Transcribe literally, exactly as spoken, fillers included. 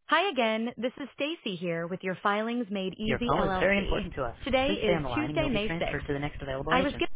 Hi again, this is Stacy here with your Filings Made Your Easy call is very L L C. important to us. Today Please stay is on the line and Tuesday, you'll be May transferred sixth. to the next available I was agent. given